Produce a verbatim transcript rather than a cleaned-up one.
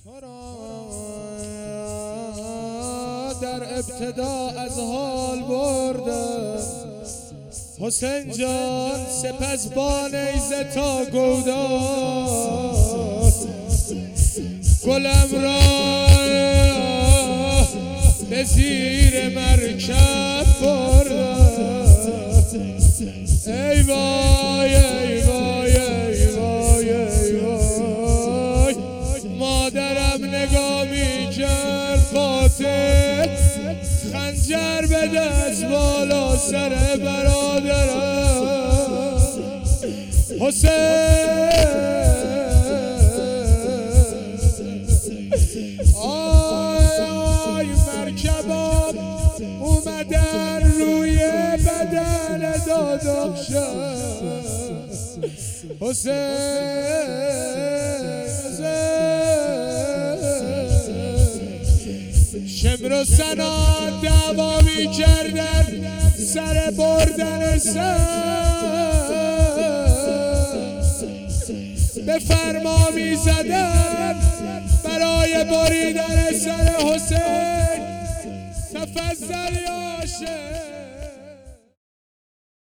تو را در ابتدا از حال بردم حسین جان، سپس با نیزه تا گودال گلم را به زیر مرکب بردم. ای وای ای وای ای وای ای وای، مادرم نگاه می کرد قاتل خنجر به دست بالا سر برادرم حسین. آی مرکبام اومدن روی بدن داداشم حسین. شمر و سنا دعوا می کردن سر بردن سر، به فرما می زدن برای بریدن سر حسین. تفضل یا شیخ.